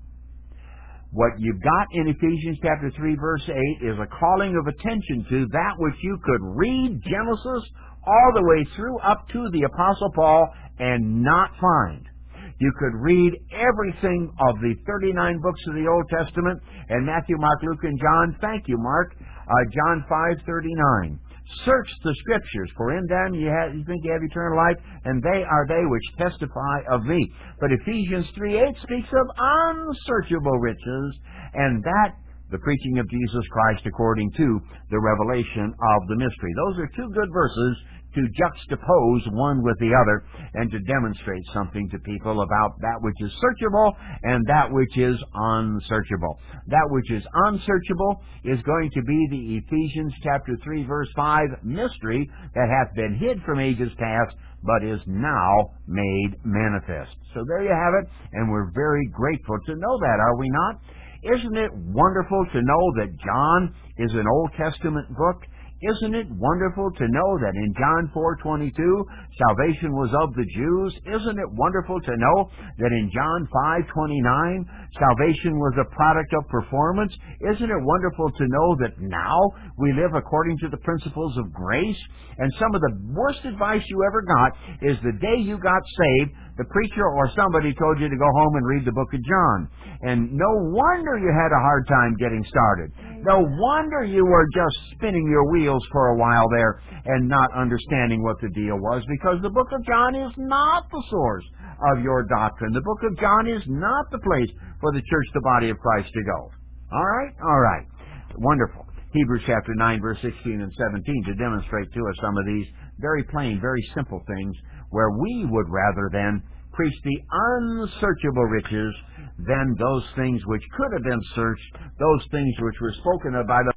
What you've got in Ephesians chapter 3, verse 8 is a calling of attention to that which you could read Genesis all the way through up to the Apostle Paul and not find. You could read everything of the 39 books of the Old Testament and Matthew, Mark, Luke, and John. Thank you, Mark. John 5:39. Search the Scriptures, for in them you think you have eternal life, and they are they which testify of me. But Ephesians 3:8 speaks of unsearchable riches, and that the preaching of Jesus Christ according to the revelation of the mystery. Those are two good verses to juxtapose one with the other and to demonstrate something to people about that which is searchable and that which is unsearchable. That which is unsearchable is going to be the Ephesians chapter 3 verse 5 mystery that hath been hid from ages past but is now made manifest. So there you have it, and we're very grateful to know that, are we not? Isn't it wonderful to know that John is an Old Testament book? Isn't it wonderful to know that in John 4:22, salvation was of the Jews? Isn't it wonderful to know that in John 5:29, salvation was a product of performance? Isn't it wonderful to know that now we live according to the principles of grace? And some of the worst advice you ever got is the day you got saved, the preacher or somebody told you to go home and read the book of John. And no wonder you had a hard time getting started. No wonder you were just spinning your wheels for a while there and not understanding what the deal was, because the book of John is not the source of your doctrine. The book of John is not the place for the church, the body of Christ, to go. All right? All right. Wonderful. Hebrews chapter 9, verse 16 and 17 to demonstrate to us some of these very plain, very simple things where we would rather than preach the unsearchable riches than those things which could have been searched, those things which were spoken of by the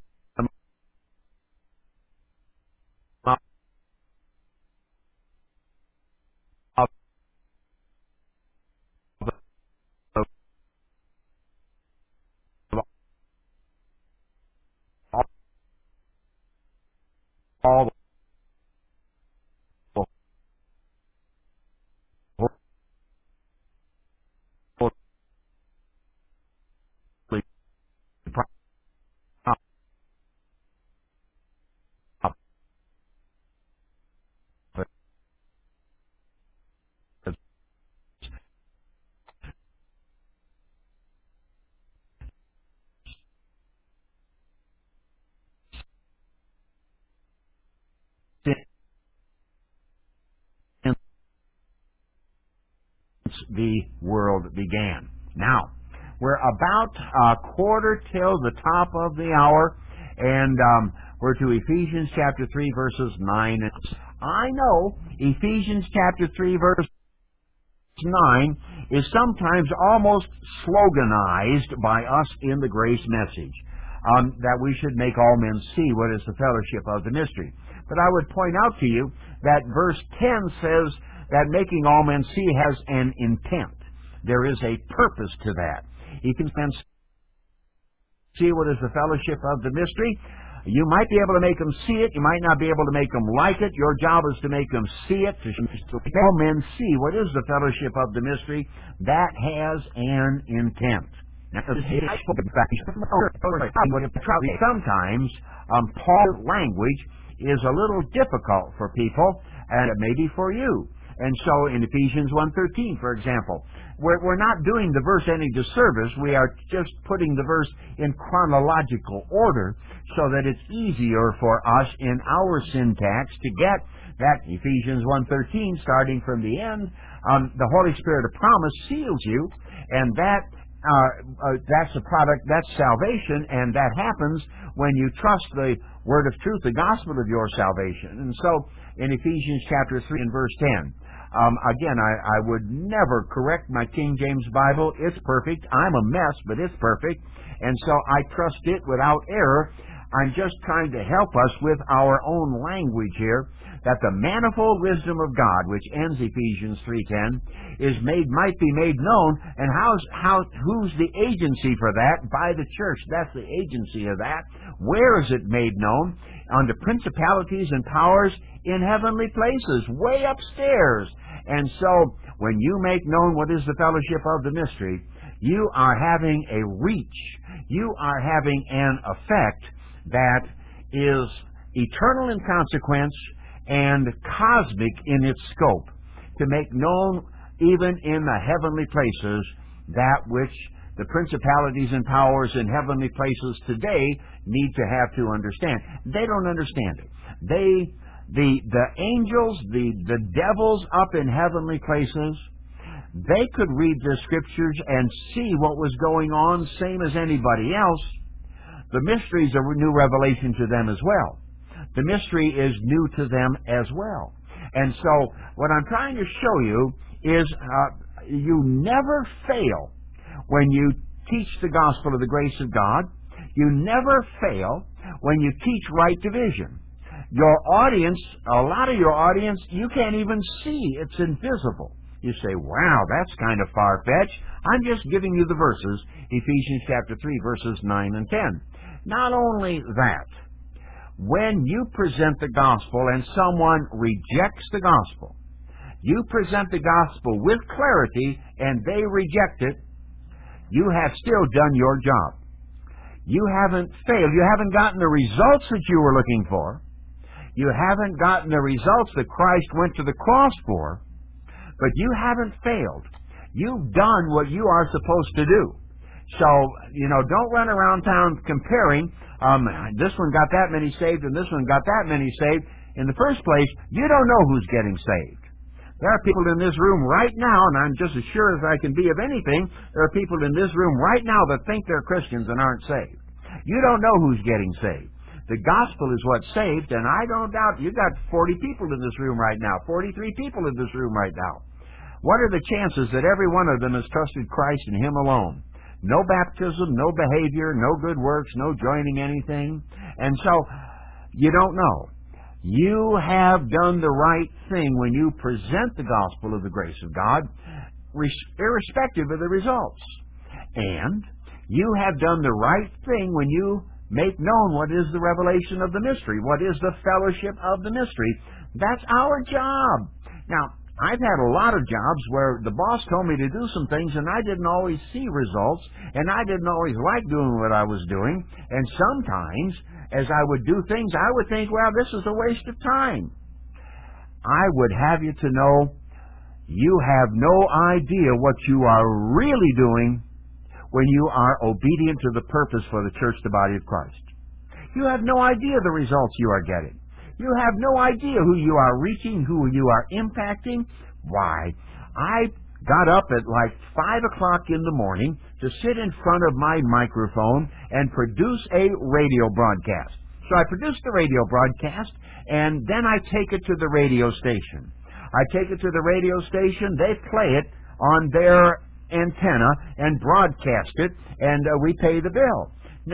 all the world began. Now, we're about a quarter till the top of the hour, and we're to Ephesians chapter 3, verses 9. I know Ephesians chapter 3, verse 9 is sometimes almost sloganized by us in the grace message. that we should make all men see what is the fellowship of the mystery. But I would point out to you that verse 10 says that making all men see has an intent. There is a purpose to that. He can see what is the fellowship of the mystery. You might be able to make them see it. You might not be able to make them like it. Your job is to make them see it, to make all men see what is the fellowship of the mystery. That has an intent. Sometimes Paul's language is a little difficult for people, and maybe for you. And so in Ephesians 1:13, for example, we're not doing the verse any disservice. We are just putting the verse in chronological order so that it's easier for us in our syntax to get that Ephesians 1:13, starting from the end. The Holy Spirit of promise seals you, and that's a product, that's salvation, and that happens when you trust the word of truth, the gospel of your salvation. And so in Ephesians chapter 3 and verse 10, again, I would never correct my King James Bible. It's perfect. I'm a mess, but it's perfect. And so I trust it without error. I'm just trying to help us with our own language here, that the manifold wisdom of God, which ends Ephesians 3:10, might be made known. And who's the agency for that? By the church. That's the agency of that. Where is it made known? Unto principalities and powers in heavenly places, way upstairs. And so, when you make known what is the fellowship of the mystery, you are having a reach. You are having an effect that is eternal in consequence and cosmic in its scope, to make known even in the heavenly places that which the principalities and powers in heavenly places today need to have to understand. They don't understand it. The angels, the devils up in heavenly places, they could read the Scriptures and see what was going on, same as anybody else. The mystery is a new revelation to them as well. The mystery is new to them as well. And so, what I'm trying to show you is you never fail when you teach the gospel of the grace of God. You never fail when you teach right division. Your audience, a lot of your audience, you can't even see. It's invisible. You say, wow, that's kind of far-fetched. I'm just giving you the verses, Ephesians chapter 3, verses 9 and 10. Not only that, when you present the gospel and someone rejects the gospel, you present the gospel with clarity and they reject it, you have still done your job. You haven't failed. You haven't gotten the results that you were looking for. You haven't gotten the results that Christ went to the cross for, but you haven't failed. You've done what you are supposed to do. So, don't run around town comparing, this one got that many saved and this one got that many saved. In the first place, you don't know who's getting saved. There are people in this room right now, and I'm just as sure as I can be of anything, there are people in this room right now that think they're Christians and aren't saved. You don't know who's getting saved. The gospel is what's saved, and I don't doubt you got 40 people in this room right now, 43 people in this room right now. What are the chances that every one of them has trusted Christ and Him alone? No baptism, no behavior, no good works, no joining anything. And so, you don't know. You have done the right thing when you present the gospel of the grace of God, irrespective of the results. And you have done the right thing when you make known what is the revelation of the mystery, what is the fellowship of the mystery. That's our job. Now, I've had a lot of jobs where the boss told me to do some things and I didn't always see results, and I didn't always like doing what I was doing. And sometimes, as I would do things, I would think, well, this is a waste of time. I would have you to know you have no idea what you are really doing when you are obedient to the purpose for the church, the body of Christ. You have no idea the results you are getting. You have no idea who you are reaching, who you are impacting. Why? I got up at like 5 o'clock in the morning to sit in front of my microphone and produce a radio broadcast. So I produce the radio broadcast, and then I take it to the radio station. I take it to the radio station, they play it on their antenna and broadcast it, and we pay the bill. Now,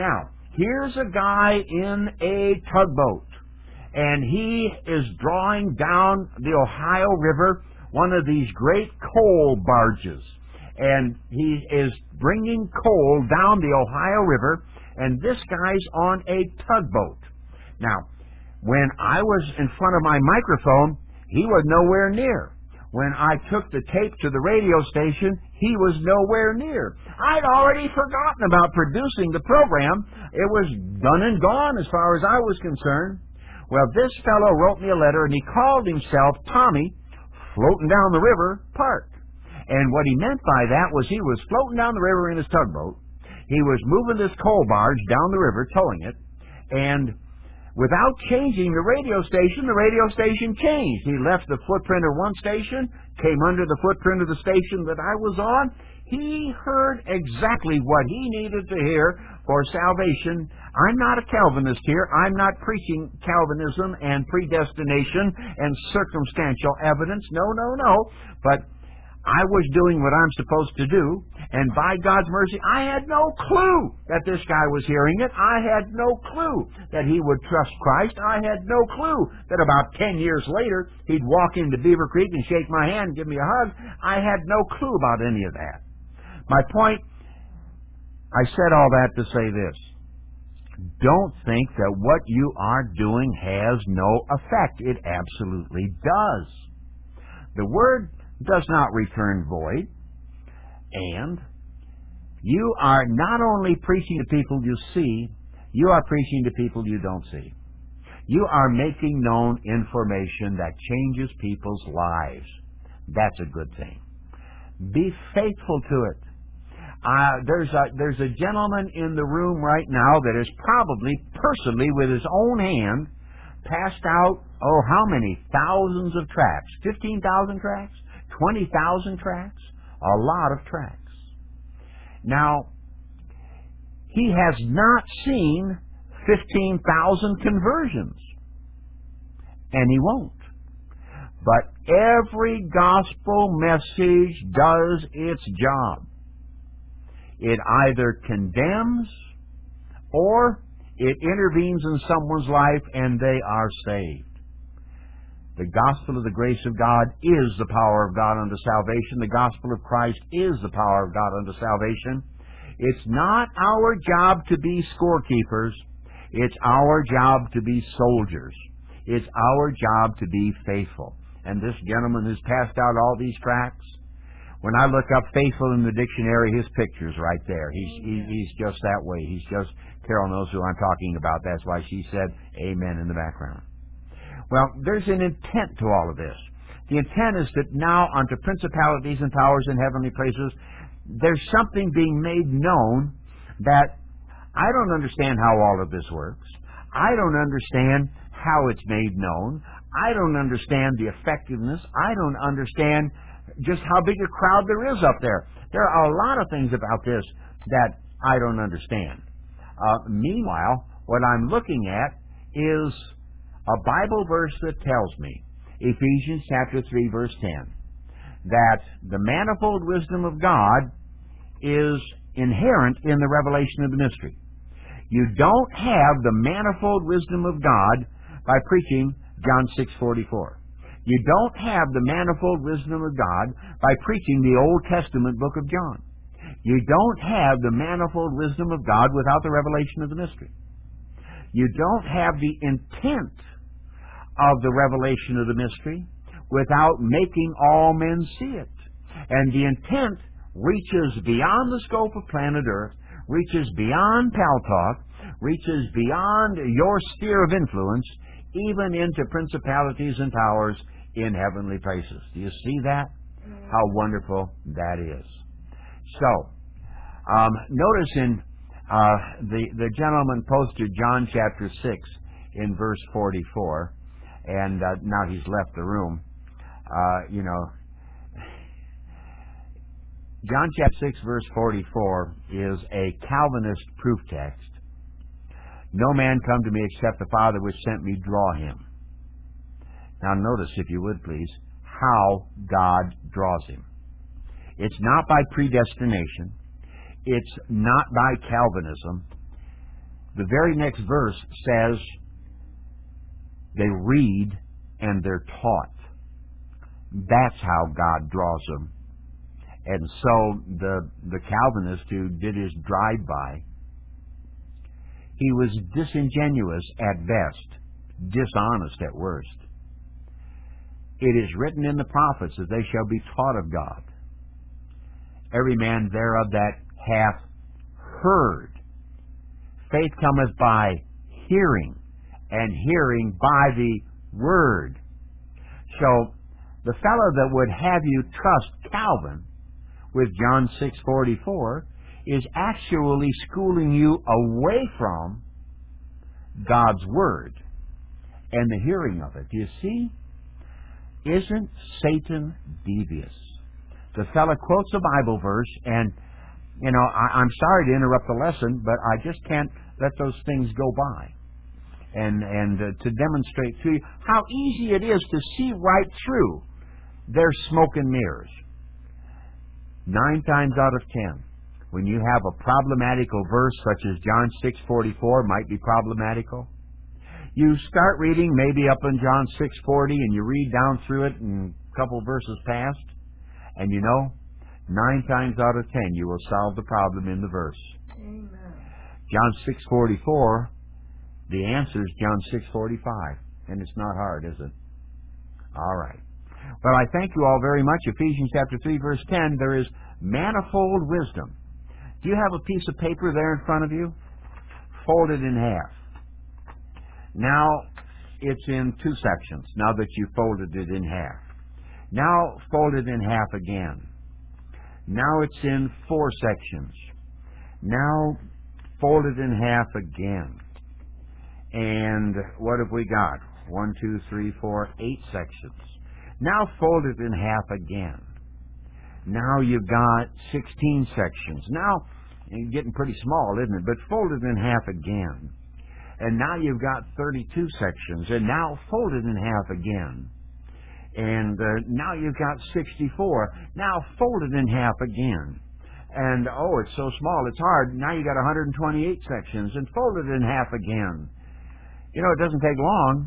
Here's a guy in a tugboat, and he is drawing down the Ohio River, one of these great coal barges, and he is bringing coal down the Ohio River, and this guy's on a tugboat. Now, when I was in front of my microphone, he was nowhere near. When I took the tape to the radio station, he was nowhere near. I'd already forgotten about producing the program. It was done and gone as far as I was concerned. Well, this fellow wrote me a letter, and he called himself Tommy, floating down the river, Park. And what he meant by that was he was floating down the river in his tugboat. He was moving this coal barge down the river, towing it, and without changing the radio station changed. He left the footprint of one station, came under the footprint of the station that I was on. He heard exactly what he needed to hear for salvation. I'm not a Calvinist here. I'm not preaching Calvinism and predestination and circumstantial evidence. No. But I was doing what I'm supposed to do, and by God's mercy, I had no clue that this guy was hearing it. I had no clue that he would trust Christ. I had no clue that about 10 years later, he'd walk into Beaver Creek and shake my hand and give me a hug. I had no clue about any of that. My point, I said all that to say this. Don't think that what you are doing has no effect. It absolutely does. The Word does not return void, and you are not only preaching to people you see, you are preaching to people you don't see. You are making known information that changes people's lives. That's a good thing. Be faithful to it. There's a gentleman in the room right now that is probably personally with his own hand passed out, how many thousands of tracts? 15,000 tracts? 20,000 tracts? A lot of tracts. Now, he has not seen 15,000 conversions, and he won't. But every gospel message does its job. It either condemns or it intervenes in someone's life and they are saved. The gospel of the grace of God is the power of God unto salvation. The gospel of Christ is the power of God unto salvation. It's not our job to be scorekeepers. It's our job to be soldiers. It's our job to be faithful. And this gentleman who's passed out all these tracts, when I look up faithful in the dictionary, his picture's right there. He's just that way. He's just, Carol knows who I'm talking about. That's why she said amen in the background. Well, there's an intent to all of this. The intent is that now unto principalities and powers in heavenly places, there's something being made known that I don't understand how all of this works. I don't understand how it's made known. I don't understand the effectiveness. I don't understand just how big a crowd there is up there. There are a lot of things about this that I don't understand. Meanwhile, what I'm looking at is a Bible verse that tells me, Ephesians chapter 3, verse 10, that the manifold wisdom of God is inherent in the revelation of the mystery. You don't have the manifold wisdom of God by preaching John 6:44. You don't have the manifold wisdom of God by preaching the Old Testament book of John. You don't have the manifold wisdom of God without the revelation of the mystery. You don't have the intent of the revelation of the mystery without making all men see it. And the intent reaches beyond the scope of planet Earth, reaches beyond Paltalk, reaches beyond your sphere of influence, even into principalities and powers in heavenly places. Do you see that? How wonderful that is. So, notice in the gentleman posted John chapter 6 in verse 44, and now he's left the room. John chapter 6 verse 44 is a Calvinist proof text. No man come to me except the Father which sent me draw him. Now notice, if you would please, how God draws him. It's not by predestination. It's not by Calvinism. The very next verse says they read and they're taught. That's how God draws them. And so the Calvinist who did his drive-by, he was disingenuous at best, dishonest at worst. It is written in the prophets that they shall be taught of God. Every man thereof that hath heard. Faith cometh by hearing, and hearing by the Word. So, the fellow that would have you trust Calvin with John 6:44 is actually schooling you away from God's Word and the hearing of it. Do you see? Isn't Satan devious? The fellow quotes a Bible verse, and, I'm sorry to interrupt the lesson, but I just can't let those things go by. And to demonstrate to you how easy it is to see right through their smoke and mirrors. 9 times out of 10, when you have a problematical verse such as John 6:44 might be problematical, you start reading maybe up in John 6:40 and you read down through it and a couple verses past, and 9 times out of 10 you will solve the problem in the verse. Amen. John 6:44, the answer is John 6:45, and it's not hard, is it? All right. Well, I thank you all very much. Ephesians chapter 3, verse 10, there is manifold wisdom. Do you have a piece of paper there in front of you? Fold it in half. Now, it's in 2 sections, now that you folded it in half. Now, fold it in half again. Now it's in 4 sections. Now, fold it in half again. And what have we got? 1, 2, 3, 4, 8 sections. Now fold it in half again. Now you've got 16 sections. Now, it's getting pretty small, isn't it? But fold it in half again. And now you've got 32 sections. And now fold it in half again. And now you've got 64. Now fold it in half again. And, it's so small, it's hard. Now you've got 128 sections. And fold it in half again. It doesn't take long.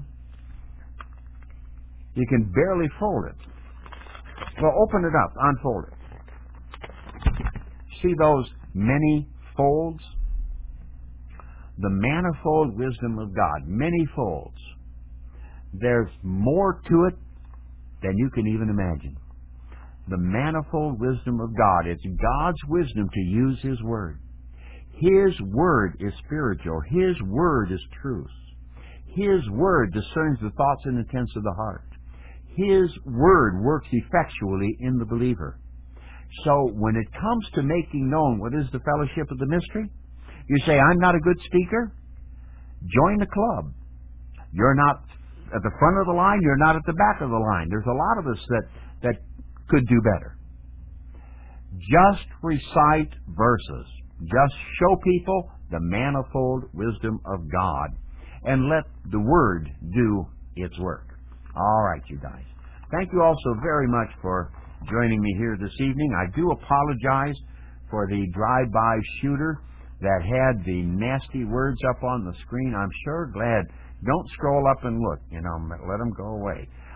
You can barely fold it. Well, open it up, unfold it. See those many folds? The manifold wisdom of God, many folds. There's more to it than you can even imagine. The manifold wisdom of God. It's God's wisdom to use His Word. His Word is spiritual. His Word is truth. His Word discerns the thoughts and intents of the heart. His Word works effectually in the believer. So when it comes to making known what is the fellowship of the mystery, you say, I'm not a good speaker? Join the club. You're not at the front of the line, you're not at the back of the line. There's a lot of us that could do better. Just recite verses. Just show people the manifold wisdom of God, and let the Word do its work. All right, you guys. Thank you all so very much for joining me here this evening. I do apologize for the drive-by shooter that had the nasty words up on the screen. I'm sure glad. Don't scroll up and look. Let them go away.